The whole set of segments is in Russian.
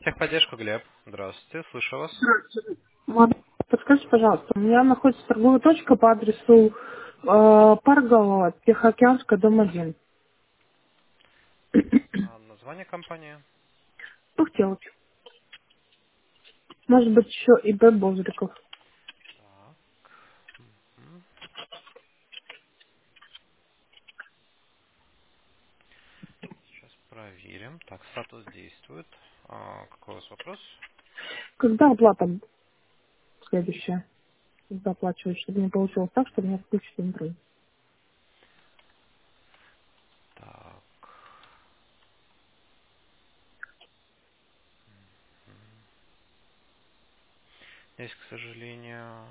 Техподдержка, Глеб. Здравствуйте, слышу вас. Здравствуйте. Подскажите, пожалуйста, у меня находится торговая точка по адресу Парголова, Тихоокеанская, дом 1. Название компании. Тухтелыч. Может быть, еще и Б. Бозриков. Так. М. Сейчас проверим. Так, статус действует. Какой у вас вопрос? Когда оплата следующая? Когда оплачивать, чтобы не получилось так, что меня включат интернет. Так. Здесь, к сожалению,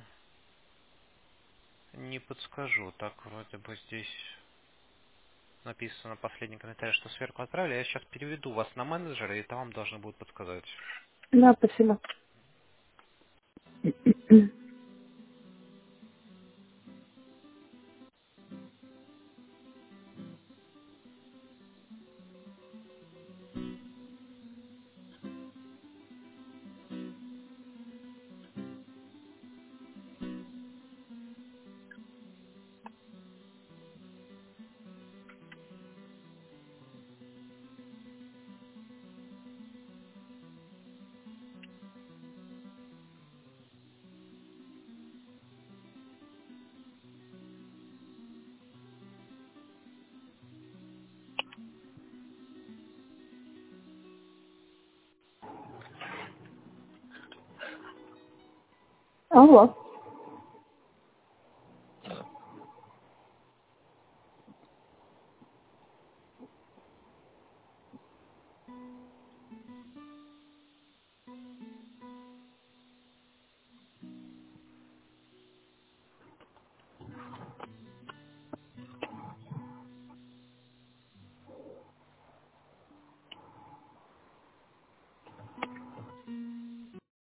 не подскажу. Так, вроде бы здесь написано последний комментарий, что сверху отправили. Я сейчас переведу вас на менеджера, и там вам должны будут подсказать. Да, спасибо. Алло.